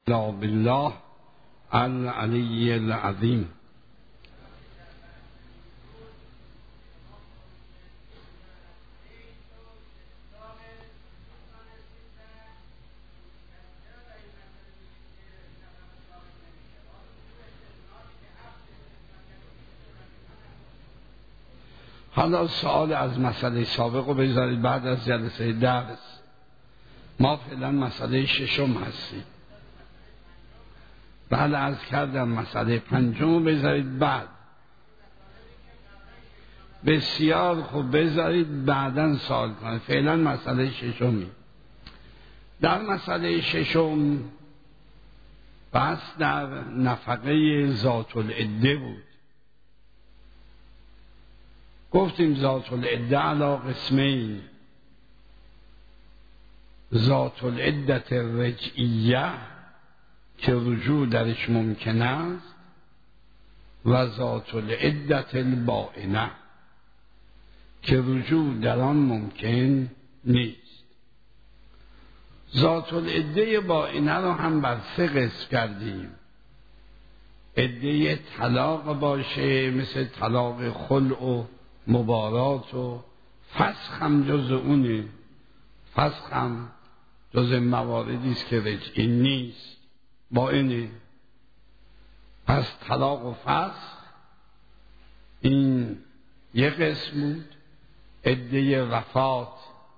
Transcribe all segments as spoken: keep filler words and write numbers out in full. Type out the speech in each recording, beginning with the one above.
لا بالله العلی العظیم. حالا سوال از مسئله سابق رو بذارید بعد از جلسه درس. ما فعلا مسئله ششم هستیم. بعد از کردم مسئله پنجم رو بذارید بعد. بسیار خوب، بذارید بعداً سوال کنید. فعلا مسئله ششمی. در مسئله ششم بحث در نفقه ذات العده بود. گفتیم ذات العده علی قسمین: ذات العدت رجعیه که رجوع درش ممکن است و ذات العدت البائنه که رجوع در آن ممکن نیست. ذات العده بائنه رو هم بر سه قسم کردیم. عده طلاق باشه مثل طلاق خلع و مبارات و فسخ هم جز اونه. فسخ هم جز مواردی است که رجعی نیست، بائنه. پس طلاق و فسخ این یک قسم بود. عده وفات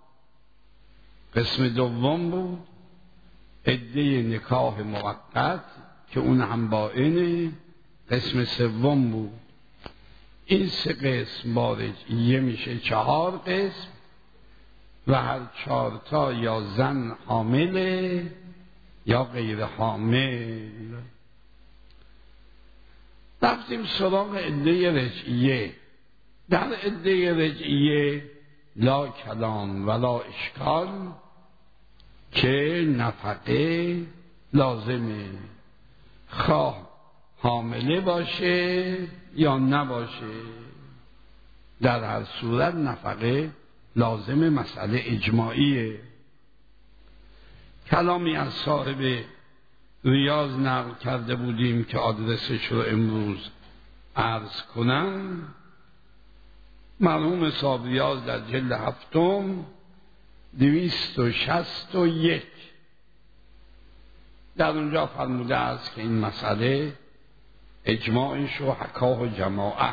قسم دوم بود. عده نکاح موقت که اون هم بائنه قسم سوم بود. این سه قسم با رجعیه میشه چهار قسم و هر چهارتا یا زن حامله یا غیر حامل. رفتیم سراغ عده رجعیه. در عده رجعیه لا کلام ولا اشکال که نفقه لازمه، خواه حامله باشه یا نباشه، در هر صورت نفقه لازمه. مسئله اجماعیه. کلامی از صاحب ریاض نقل کرده بودیم که آدرسش رو امروز عرض کنم. مرحوم صاحب ریاض در جلد هفتم دویست و شصت و یک در اونجا فرموده است که این مسئله اجماعش و حکاه و جماعه.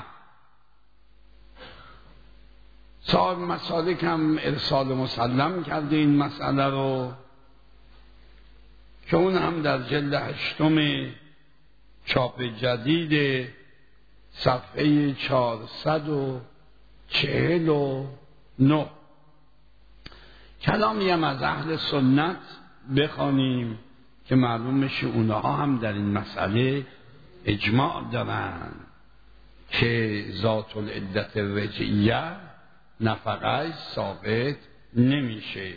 صاحب مسالک هم ارسال مسلم کرده این مسئله رو که اون هم در جلد هشتم چاپ جدید صفحه چهارصد و چهل و نه. کلامی هم از اهل سنت بخوانیم که معلوم میشه اونها هم در این مسئله اجماع دارن که ذات العدت رجعیه نفقه ثابت نمیشه.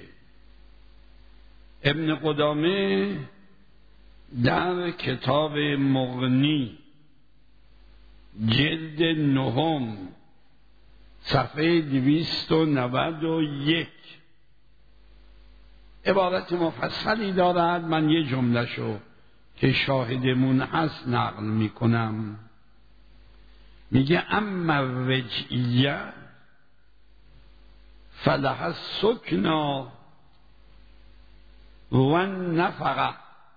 ابن قدامه در کتاب مغنی جلد نهم صفحه دویست و نود و یک عبارت مفصلی دارد. من یه جمله شو که شاهدمون هست نقل میکنم. میگه اما رجعیه فلها السکنا و نفقه.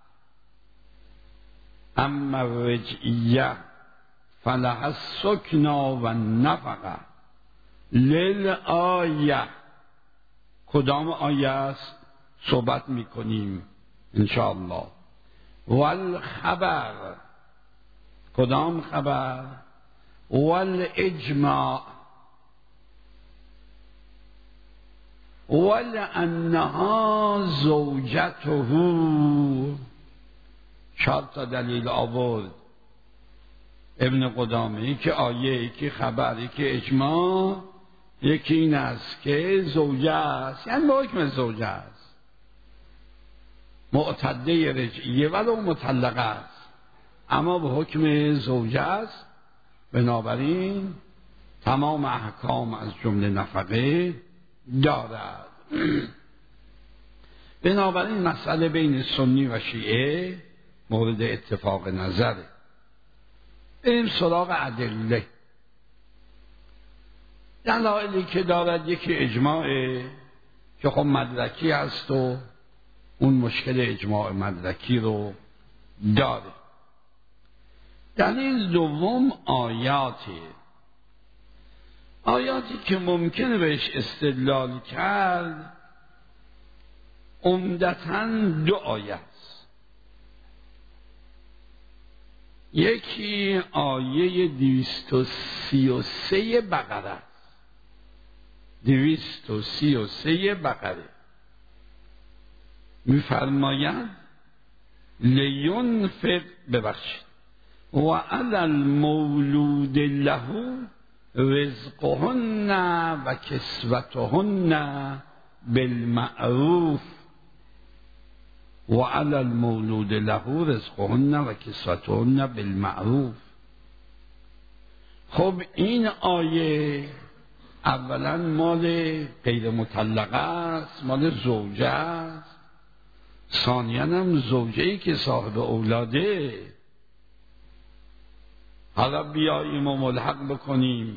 اما رجعیه فلها السکنا و نفقه للآیه. کدام آیه است صحبت میکنیم انشاءالله. والخبر، کدام خبر؟ والاجماع ولانها زوجته. چهار تا دلیل آورد ابن قدامه که آیه، که خبری، که اجماع. یکی این است که زوجه است، یعنی به حکم زوجه است، معتده رجعیه ولو مطلقه است، اما به حکم زوجه است. بنابراین تمام احکام از جمله نفقه دارد. بنابراین مسئله بین سنی و شیعه مورد اتفاق نظره. بریم سراغ ادله. دلایلی که دارد یکی اجماعه که خب مدرکی هست و اون مشکل اجماع مدرکی رو داره. دلیل دوم آیاتی آیاتی که ممکنه بهش استدلال کرد عمدتاً دو آیه است. یکی آیه دویست و سی و سه بقره است. دویست و سی و سه بقره می‌فرماید لینفق ببخشید و علی المولود له رزقهن و کسوتهن بالمعروف و علی المولود له رزقهن و کسوتهن بالمعروف. خب این آیه اولا مال غیر مطلقه است، مال زوجه است. ثانیاً هم زوجه‌ای که صاحب اولاده. حالا بیاییم و ملحق بکنیم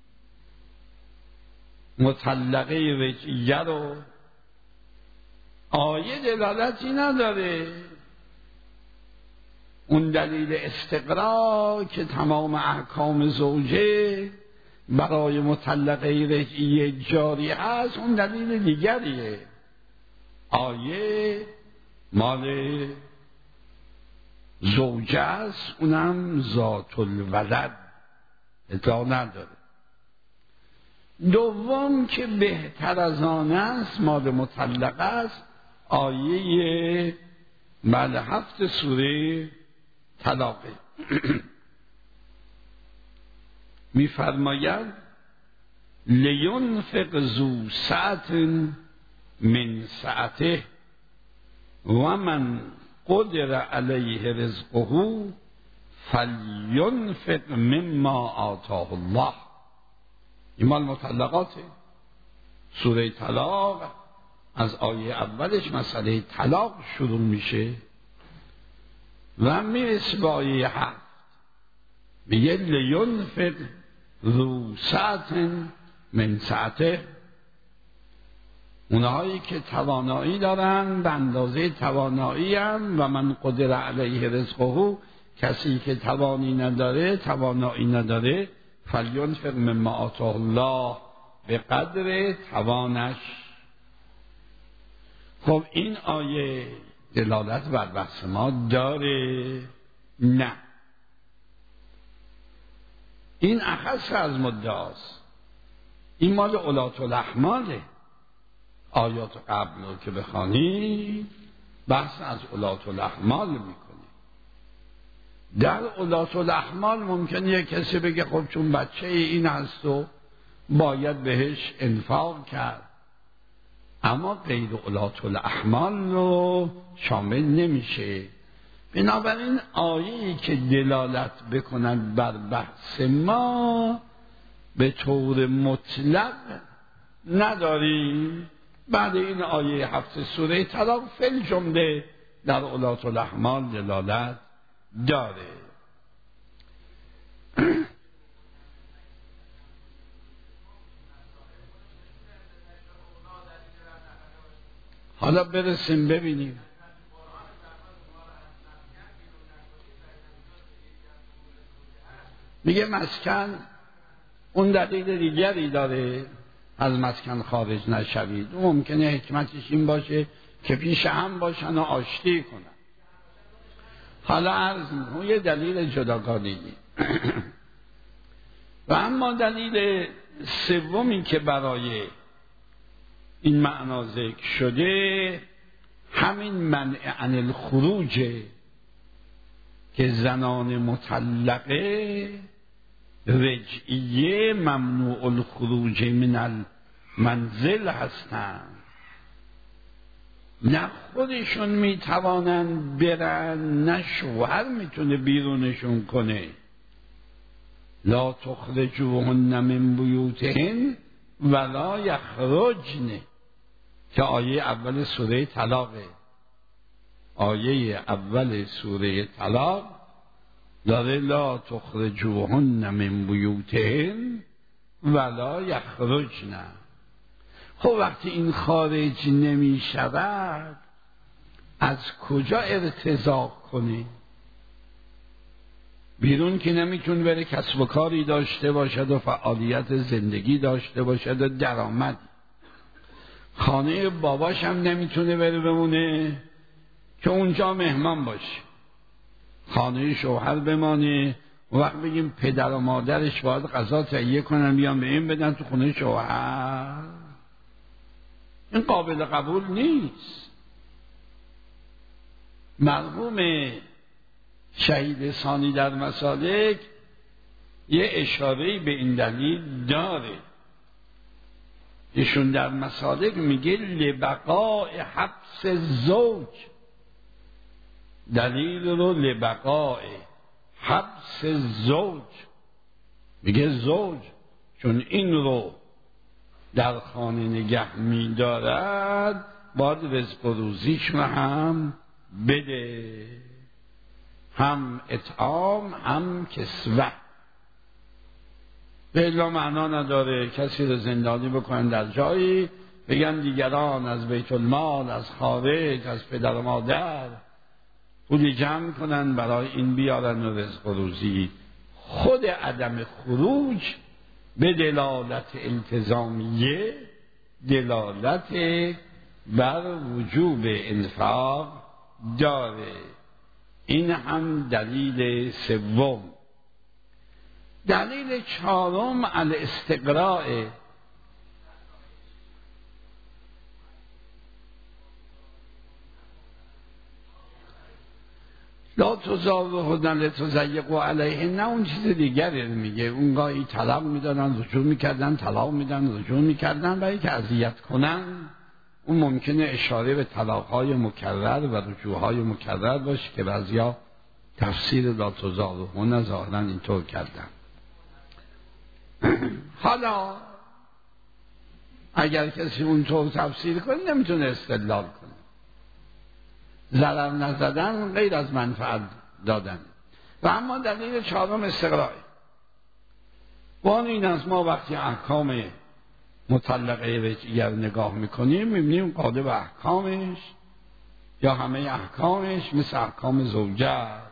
مطلقه رجعیه رو، آیه دلالتی نداره. اون دلیل استقرا که تمام احکام زوجه برای مطلقه رجعیه جاری هست، اون دلیل دیگریه. آیه مال زوجه است، اونم ذات الولد، اطلاع نداره. دوم که بهتر از آن است، مال مطلقه است، آیه بله هفت سوره طلاقه می‌فرماید لینفق ذو سعة من سعته و من قدر علیه رزقه فلینفق مما آتاه الله. این مال مطلقاته. سوره طلاق از آیه اولش مسئله طلاق شروع میشه و میرسه به آیه هفت، میگه لینفق ذو سعة من سعته. اونهایی که توانایی دارن به اندازه توانایی هم، و من قدر علیه رزقه، کسی که توانی نداره توانایی نداره، فلینفق مما آتاه الله، به قدر توانش. خب این آیه دلالت بر بحث ما داره؟ نه، این اخص از مدعاست. این مال اولات الاحماله. آیات قبل رو که بخوانی بحث از اولات الاحمال میکنی. در اولات الاحمال ممکنه یک کسی بگه خب چون بچه این هست و باید بهش انفاق کرد، اما غیر اولات الاحمال رو شامل نمیشه. بنابراین آیه‌ای که دلالت بکند بر بحث ما به طور مطلق نداریم. بعد این آیه هفت سوره طلاق فل جمله در اولات الاحمال دلالت داره. حالا برسیم ببینیم. میگه مسکن اون دلیل دیگری داره، از مسکن خارج نشوید. ممکنه حکمتش این باشه که پیش هم باشن و آشتی کنن. حالا عرض میکنم یه دلیل جداگانگی. و اما دلیل سومی که برای این معنا ذکر شده همین منع عن الخروج، که زنان مطلقه رجعیه ممنوع الخروج من المنزل هستند. نه خودشون میتوانند برن، نه شوهر میتونه بیرونشون کنه. لا تخرجوهن من بیوتهن ولا یخرجن، که آیه اول سوره طلاقه. آیه اول سوره طلاق داره لا تخرجوهن من بیوتهن ولا یخرجن. خب وقتی این خارج نمی شود از کجا ارتزاق کنه؟ بیرون که نمیتونه بره کسب و کاری داشته باشد و فعالیت زندگی داشته باشد و درآمد. خانه باباش هم نمیتونه بره بمونه که اونجا مهمان باشه. خانه شوهر بمانه و وقت بگیم پدر و مادرش باید غذا تهیه کنن بیان به این بدن تو خونه شوهر، این قابل قبول نیست. مرحوم شهید ثانی در مسالک یه اشاره‌ای به این دلیل داره. ایشون در مسالک میگه لبقاء حبس زوج، دلیل رو لبقاء حبس زوج، میگه زوج چون این رو در خانه نگه می‌دارد باید رزق و روزیش رو هم بده، هم اطعام هم کسوت. به الا معنا نداره کسی رو زندانی بکنن در جایی بگن دیگران از بیت المال، از خارج، از پدر و مادر پولی جمع کنن برای این بیارن و رزق و روزی. خود عدم خروج به دلالت التزامیه دلالت بر وجوب انفاق داره. این هم دلیل سوم. دلیل چهارم الاستقراء. لا تزاوهن لتضيقوا علیهن، اون چیز دیگری میگه. اون گاهی طلاق میدادن رجوع میکردن، طلاق میدن رجوع میکردن، برای که اذیت کنن. اون ممکنه اشاره به طلاق‌های مکرر و رجوع‌های مکرر باشه که بعضیا تفسیر لا تزاوهن ظاهراً اینطور کردن. حالا اگر کسی اونطور تفسیر کنه نمیتونه استدلال کنه. ضرر نزدن غیر از منفعت دادن. و اما دلیل چهارم استقراء. وان این از ما وقتی احکام مطلقه رجعیه نگاه میکنیم میبینیم قالب احکامش یا همه احکامش مثل احکام زوجه است.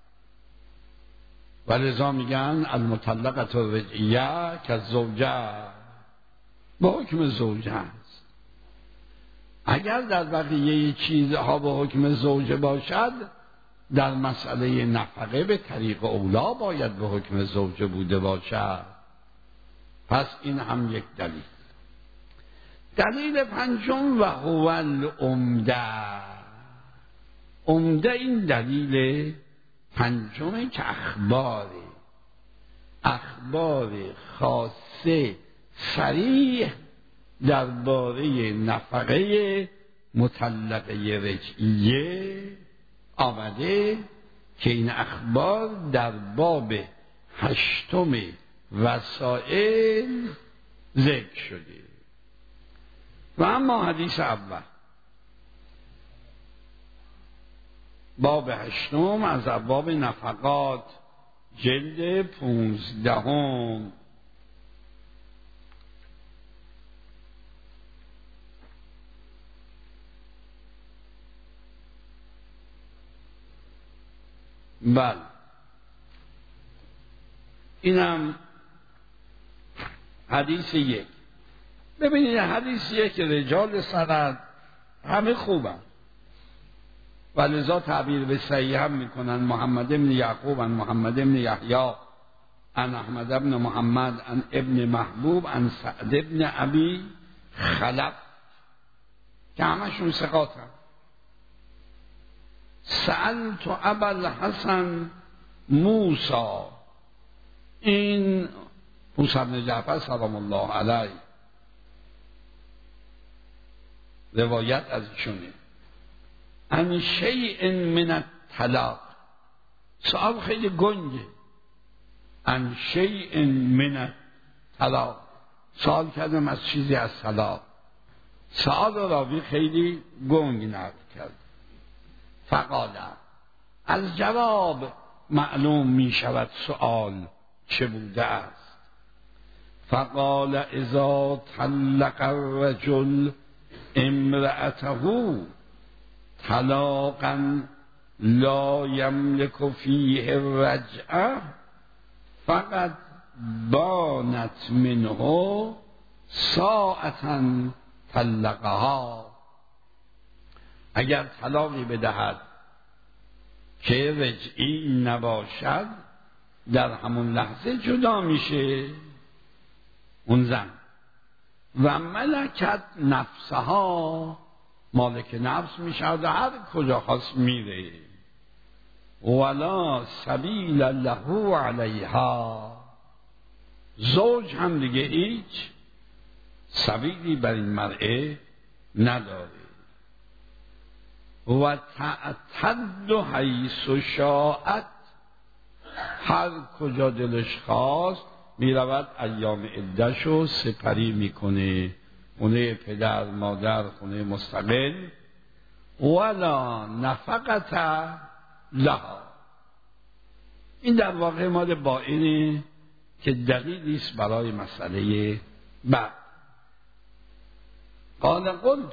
و لذا میگن المطلقه الرجعیه که زوجه با حکم زوجه است. اگر در بقیه چیزها به حکم زوجه باشد در مسئله نفقه به طریق اولا باید به حکم زوجه بوده باشد. پس این هم یک دلیل. دلیل پنجم و هو العمده. عمده این دلیل پنجمه که اخباره اخبار خاصه صریح درباره نفقه مطلقه رجعیه آمده که این اخبار در باب هشتم وسائل ذکر شده. و اما حدیث اول باب هشتم از ابواب نفقات جلد پونزدهم. بله اینم حدیث یک. ببینید حدیث یک رجال سند همه خوبن و لذا تعبیر به صحیح هم میکنن. محمد بن یعقوب عن محمد بن یحیی عن احمد بن محمد عن ابن محبوب عن سعد بن ابی خلف که همشون ثقات هم. سألت ابا الحسن موسی، این موسی بن جعفر سلام الله علیه روایت از ایشونه، عن شیء من الطلاق. سؤال خیلی گنگه. عن شیء من الطلاق، سؤال کردم از چیزی از طلاق. سؤال راوی خیلی گنگ نقل کرد. فقال، از جواب معلوم می شود سؤال چه بوده است. فقال اذا طلق الرجل امرأته طلاقا لا یملک فیه الرجعه فقد بانت منه ساعة طلقها. اگر طلاقی بدهد که رجعی نباشد، در همون لحظه جدا میشه اون زن. و ملکت نفسها، مالک نفس میشه و هر کجا خواست میره. ولا سبیل له علیها، زوج هم دیگه هیچ سبیلی بر این مرئه نداره. و تعتد حیث شاءت، هر کجا دلش خواست میرود ایام عده‌شو سپری میکنه، خونه پدر مادر، خونه مستقل. ولا نفقت لها، این در واقع مال بائنه که دلیلی است برای مسئله بعد. قال قلت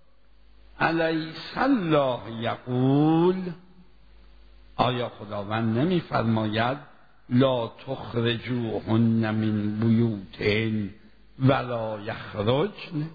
الیس الله یقول، آیا خداوند نمیفرماید لا تخرجوهن من بیوتهن ولا یخرجن؟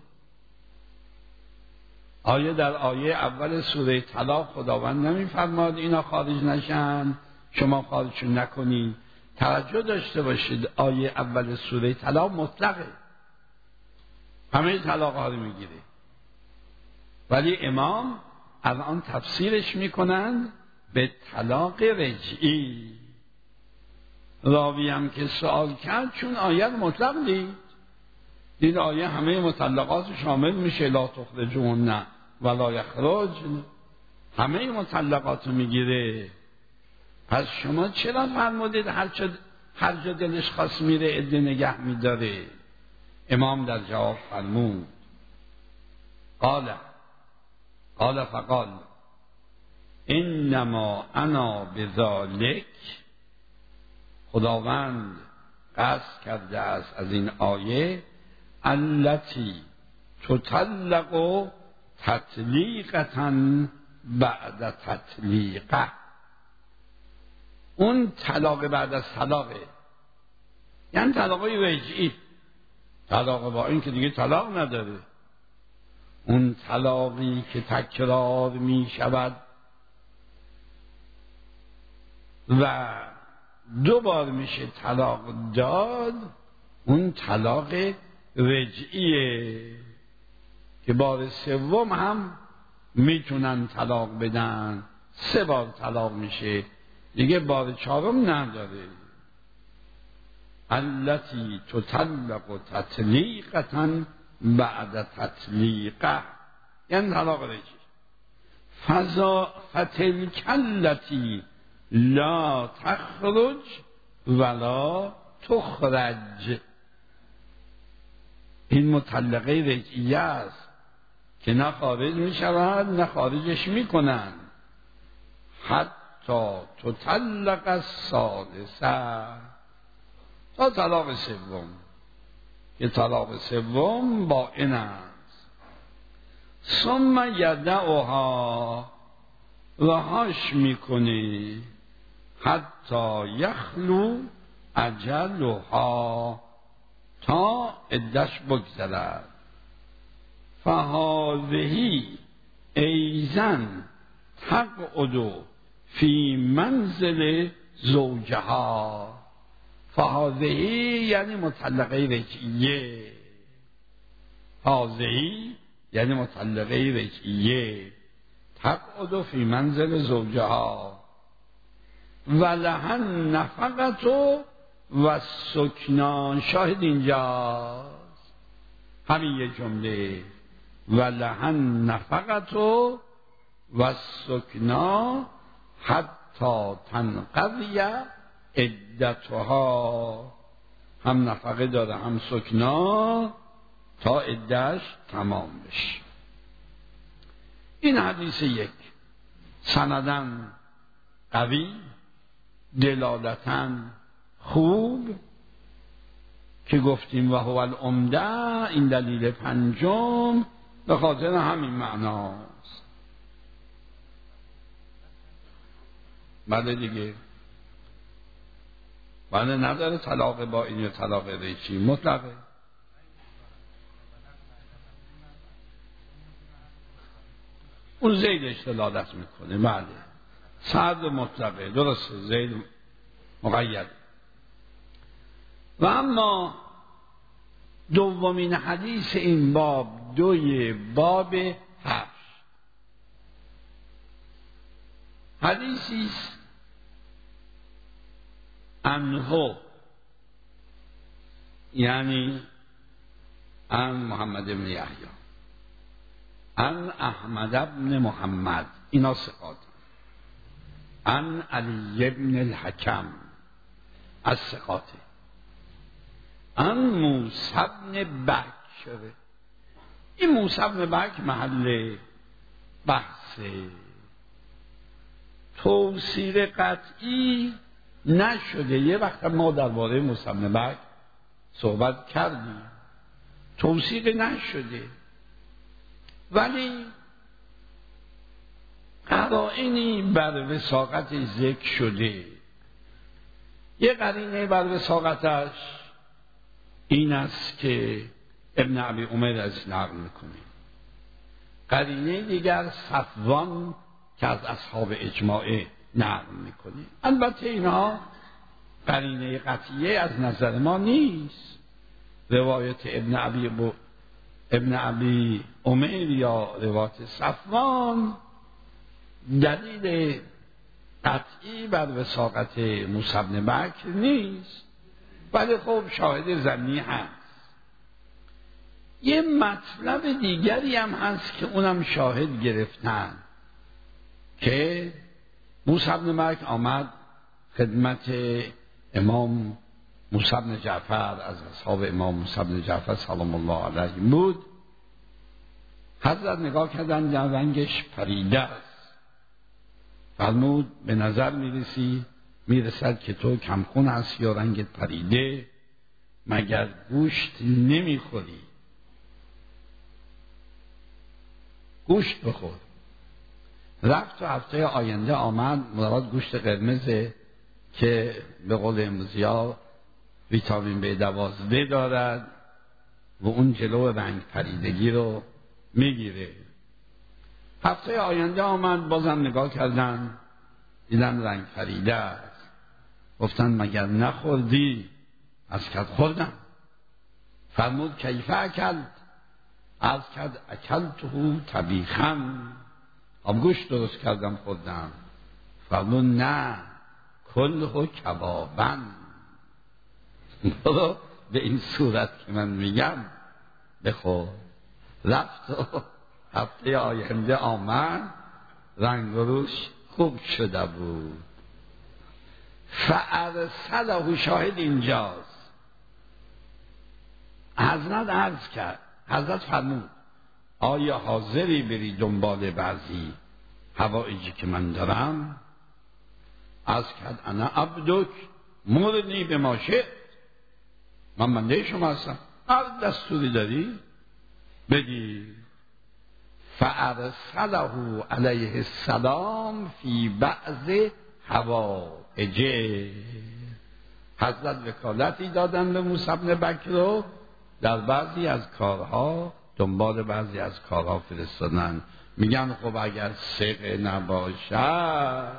آیا در آیه اول سوره طلاق خداوند نمیفرماید اینا خارج نشن، شما خارجشون نکنید؟ توجه داشته باشید آیه اول سوره طلاق مطلقه، همه طلاق ها رو میگیره، ولی امام الان تفسیرش میکنن به طلاق رجعی. راوی هم که سوال کرد چون آیه مطلق دید، دید آیه همه مطلقات شامل میشه، لا تخرجوهن ولا یخرجن، همه مطلقات رو میگیره. پس شما چرا فرمودید هر چه هر جا دلش خواست میره عده نگه میداره؟ امام در جواب فرمود قال قال فقال انما انا بذالک، خداوند قصد کرده است از این آیه التی تطلق تطلیقتا بعد تطلیقه، اون طلاق بعد از طلاقه، یعنی طلاقی رجعی، طلاق با این که دیگه طلاق نداره، اون طلاقی که تکرار می شود و دو بار میشه طلاق داد، اون طلاق رجعیه که بار سوم هم میتونن طلاق بدن، سه بار طلاق میشه دیگه، بار چهارم نداره. التی تطلق تطلیقتا بعد تطلیقه، یعنی طلاق رجعی. فضا فتلک التی لا تخرج ولا تخرج، این مطلقه رجعیه است که نه خارج می شود نه خارجش می کنند. حتی تطلق الثالثه، تا طلاق سوم، که طلاق سوم با این است. ثم یدعها، رهاش میکنه حتی یخلو اجلها، تا عدش بگذرد. فهذه ایزن تقعد فی منزل زوجها، فهذه یعنی مطلقه رجعیه، هذه یعنی مطلقه رجعیه، تقعد فی منزل زوجها ولهن نفقت و سکنا. شاهد اینجاست همین یه جمله، ولهن نفقت و سکنا حتی تنقضی عدتها، هم نفقه داره هم سکنا تا عدهش تمام بشه. این حدیث یک. سندن قوی، دلالتن خوب که گفتیم و هو العمده، این دلیل پنجم به خاطر همین معناست. بله دیگه، بله نداره طلاق با این یا طلاق ریچی، مطلقه. اون زیدش دلالت میکنه. بله سرد مطلقه، درسته، زید مقید. و اما دومین حدیث این باب، دوی باب هفت، حدیثی است عنه، یعنی عن محمد بن یحیی عن احمد بن محمد، اینا ثقات، عن علی بن الحکم از ثقاته، عن موسی بن بکر. این موسی بن بکر محل بحثه، توصیل قطعی نشده. یه وقت ما درباره موسی بن بکر صحبت کردیم، توصیل نشده، ولی قرائنی بر وثاقت ذکر شده. یه قرینه بر وثاقتش این است که ابن ابی عمر از نقل میکنه. قرینه دیگر صفوان که از اصحاب اجماع نقل میکنه. البته اینها قرینه قطعیه از نظر ما نیست. روایت ابن ابی ب... ابن ابی عمر یا روایت صفوان دلیل قطعی بر وثاقت موسی بن بکر نیست، ولی خب شاهد ظنی هست. یه مطلب دیگری هم هست که اونم شاهد گرفتن که موسی بن بکر آمد خدمت امام موسی بن جعفر، از اصحاب امام موسی بن جعفر سلام الله علیه بود. حضرت نگاه کردن در رنگش پریده است، فرمود به نظر میرسی میرسد که تو کمخون هستی یا رنگت پریده، مگر گوشت نمیخوری؟ گوشت بخور. رفت و هفته آینده آمد، مراد گوشت قرمزه که به قول امروزی‌ها ویتامین بی دوازده دارد و اون جلو رنگ پریدگی رو میگیره. هفته آینده آمد، بازم نگاه کردن دیدن رنگ پریده است. گفتن مگر نخوردی؟ از کد خوردم. فرمود کیفه اکلت؟ از کد اکلته طبیخا، آبگوشت درست کردم خوردم. فرمود نه، کله کبابن، برو به این صورت که من میگم بخور. رفت و هفته آینده آمد، رنگ روش خوب شده بود. فارسله، شاهد اینجاست. حضرت عرض کرد، حضرت فرمود آیا حاضری بری دنبال بعضی حوائجی که من دارم؟ از کرد انا عبدک مرنی به ما شئت، من بنده شما هستم، هر دستوری داری بدی. فارسله علیه السلام فی بعض حوائجه، حضرت وکالتی دادن به موسی بن بکر رو در بعضی از کارها، دنبال بعضی از کارها فرستادن. میگن خب اگر ثقه نباشد،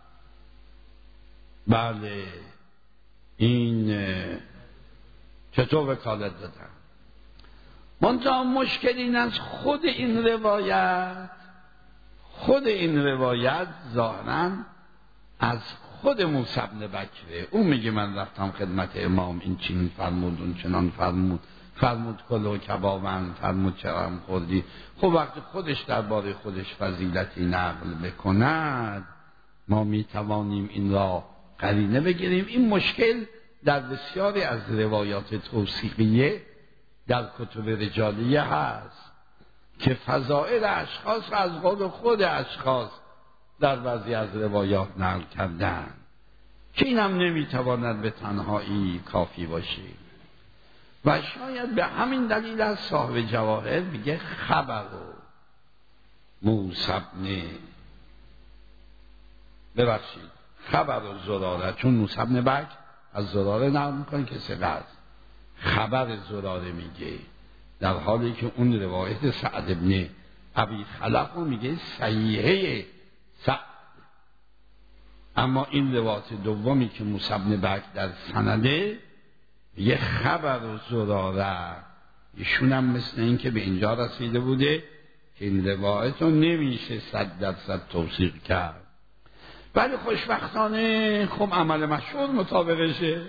بله این چطور وکالت دادن؟ منتها مشکل این است خود این روایت خود این روایت ظاهراً از خود موسی بن بکره. اون میگه من رفتم خدمت امام، این چنین فرمود، اون چنان فرمود، فرمود کلو کبابن، فرمود چرم خوردی. خب وقتی خودش درباره خودش فضیلتی نقل بکند، ما میتوانیم این را قرینه بگیریم. این مشکل در بسیاری از روایات توصیقیه در کتب رجالیه هست که فضائل اشخاص از قول خود اشخاص در بعضی از روایات نقل کردن که اینم نمیتواند به تنهایی کافی باشه و شاید به همین دلیل از صاحب جواهر میگه خبر و موسی بن ببخشید خبر و زراره، چون موسی بن بکر از زراره نقل میکنه که ثقه خبر زراره میگه، در حالی که اون روایت سعد بن ابی خلف رو میگه صحیحه سعد. اما این روایت دومی که موسی بن بکر در سنده یه خبر و زراره، ایشون هم مثل این که به اینجا رسیده بوده که این روایت رو نمیشه صد درصد توثیق کرد، ولی خوشبختانه خب عمل مشهور مطابقشه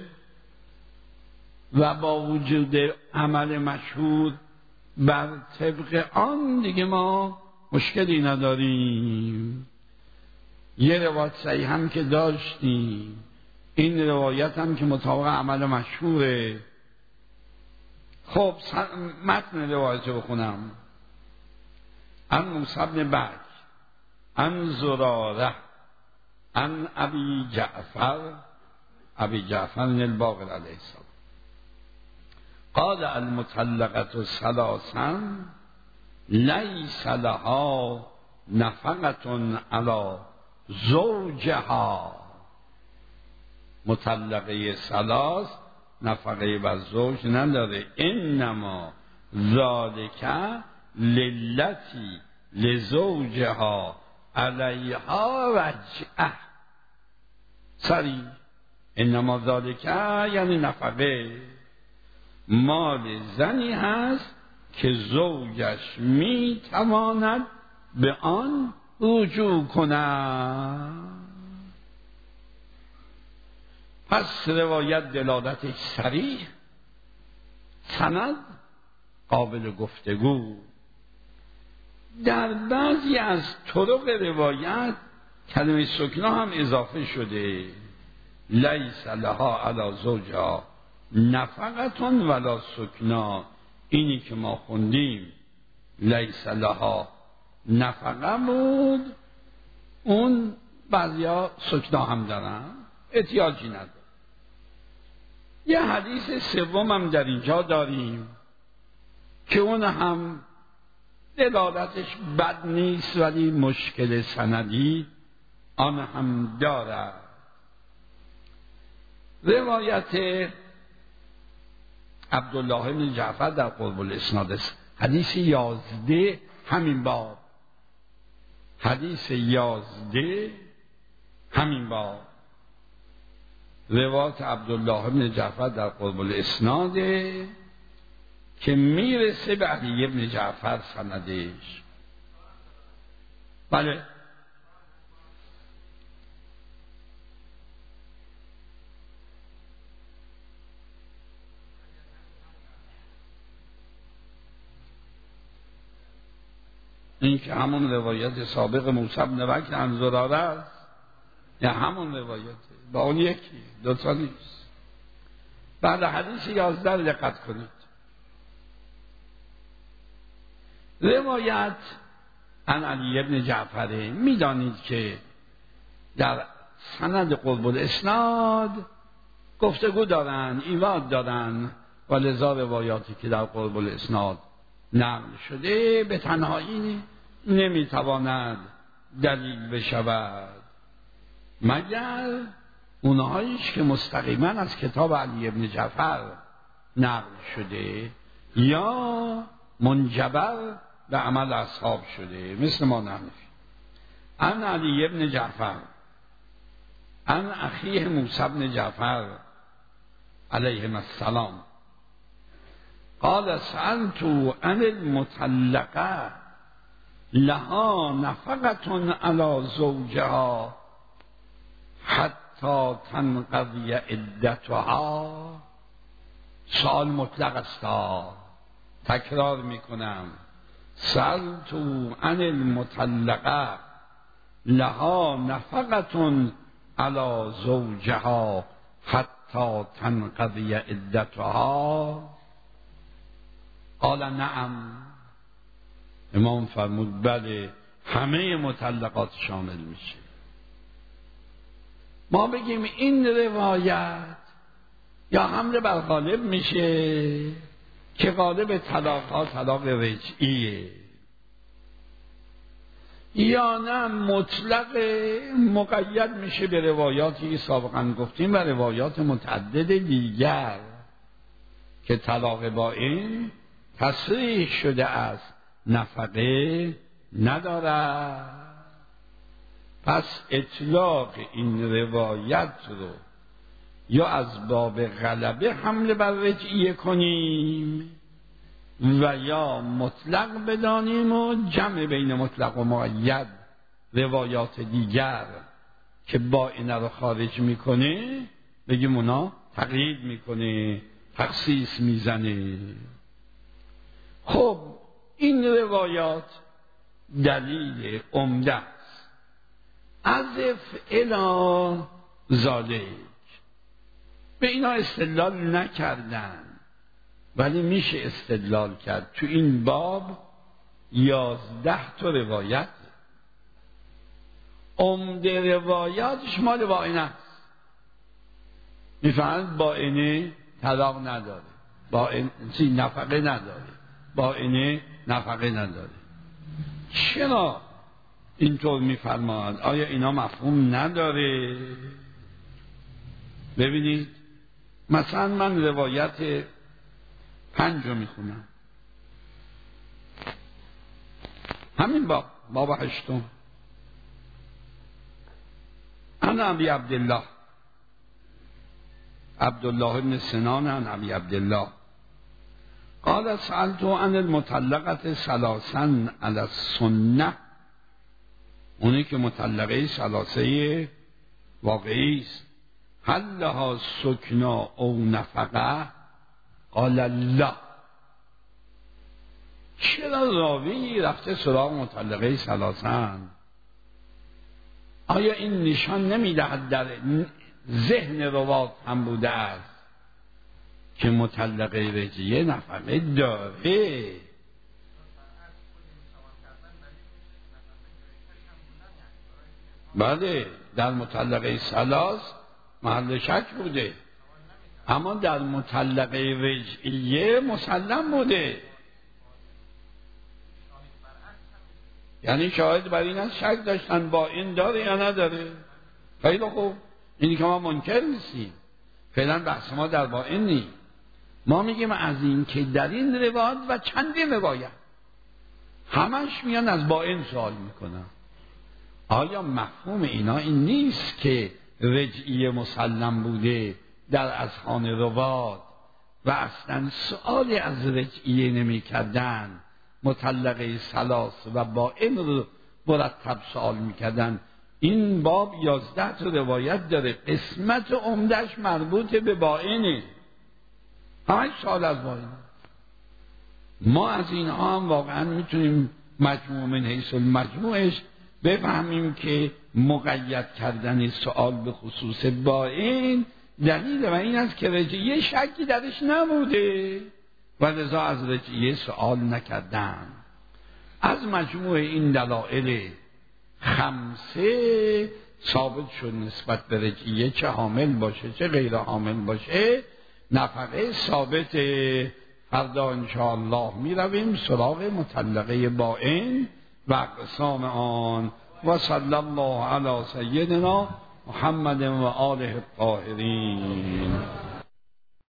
و با وجود عمل مشهور بر طبق آن دیگه ما مشکلی نداریم. یه روایت صحیح هم که داشتیم، این روایت هم که مطابق عمل مشهوره. خب متن روایت رو بخونم. عن موسی بن بکر عن زراره عن ابی جعفر ابی جعفر الباقر علیه السلام قال المطلقة ثلاثا لیس لها نفقة علی زوجها. مطلقه ثلاث نفقه بر زوج نداره، انما ذالک للتی لزوجها علیها رجعه. سری انما ذالک یعنی نفقه مال زنی هست که زوجش می تواند به آن رجوع کند. پس روایت دلالتش صریح، سند قابل گفتگو. در بعضی از طرق روایت کلمه سکنا هم اضافه شده، لیس لها علی زوجها نفقتون ولا سکنا. اینی که ما خوندیم لیس لها نفقه بود، اون بعضیا سکنا هم دارن، احتیاجی نداره. یه حدیث سوم هم در اینجا داریم که اون هم دلالتش بد نیست ولی مشکل سندی آن هم داره. روایت عبدالله بن جعفر در قرب الاسناد است، حدیث یازده همین باب، حدیث یازده همین باب. روایت عبدالله بن جعفر در قرب الاسناده که میرسه به علی بن جعفر سندش. بله این که همون روایت سابق موسی بن بکر عن زراره است یا همون روایته با اون یکی، دوتا نیست. بعد حدیث یازده دقت کنید. روایت عن علی بن جعفر، میدانید که در سند قرب الاسناد گفتگو دارن، ایراد دارن و لذا روایاتی که در قرب الاسناد نقل شده به تنهایی نمیتواند دلیل بشود مگر اونهاییش که مستقیما از کتاب علی بن جعفر نقل شده یا منجبر به عمل اصحاب شده، مثل ما نحنفی. عن علی بن جعفر عن اخیه موسی بن جعفر علیه السلام قال سألت عن المطلقه لها نفقة على زوجها حتی تنقضی عدتها. سؤال مطلق است، تکرار میکنم. سألت عن المطلقه لها نفقة على زوجها حتی تنقضی عدتها. قال نعم. امام فرمود بله، همه مطلقات شامل میشه. ما بگیم این روایت یا حمل بر غالب میشه که غالب طلاق ها طلاق رجعیه، یا نه مطلق مقید میشه به روایاتی سابقا گفتیم و روایات متعدد دیگر که طلاق بائن تصریح شده است نفقه ندارد. پس اطلاق این روایت رو یا از باب غلبه حمله بر رجعیه کنیم و یا مطلق بدانیم و جمع بین مطلق و مقید روایات دیگر که بائن رو خارج میکنه بگیم اونا تقیید میکنه، تخصیص میزنه. خب این روایات دلیل عمده است. عزف الی ذالک به اینا استدلال نکردن ولی میشه استدلال کرد. تو این باب یازده تا روایت، عمده روایاتش مال بائن است. میفهمند بائن طلاق نداره، بائن چی نفقه نداره، بائن نفقه نداره. چرا اینطور میفرماند؟ آیا اینا مفهوم نداره؟ ببینید مثلا من روایت پنج رو میخونم، همین باب باب هشتم. انا ابی عبدالله عبدالله بن سنان عن ابی عبدالله قال سألت عن المطلقة ثلاثا علی السنة، اونی که مطلقه ثلاثه واقعی است، هل لها سکنا او نفقه؟ قال لا. چرا راوی رفته سراغ مطلقه ثلاثا؟ آیا این نشان نمیدهد در ذهن روات هم بوده است که مطلقه رجعیه نفقه داره؟ بله در مطلقه ثلاث محل شک بوده، اما در مطلقه رجعیه مسلم بوده. یعنی شاهد بر این از شک داشتن با این داره یا نداره. خیلی خوب، اینی که ما منکر نیستیم، فعلا بحث ما در با این نیست. ما میگیم از این که در این روایت و چندین روایت همش میان از با این سوال میکنن. آیا مفهوم اینا این نیست که رجعیه مسلم بوده در اذهان روات و اصلا سؤالی از رجعیه نمی کردن، مطلقه ثلاث و بائن رو مرتب سوال می کردن؟ این باب یازده تا روایت داره، قسمت عمدش مربوط به بائنه، همش سوال از بائن. ما از اینها هم واقعا میتونیم مجموع من حیث المجموعش بفهمیم که مقید کردن سؤال به خصوص بائن دلیل و این است که رجعیه شکی درش نبوده و لذا از رجعیه سؤال نکردن. از مجموع این دلائل خمسه ثابت شد نسبت به رجعیه، چه حامل باشه چه غیر حامل باشه، نفقه ثابت. فردا انشاءالله می رویم سراغ مطلقه بائن و اقسام آن. و صلی الله علی سیدنا محمد و آله الطاهرین.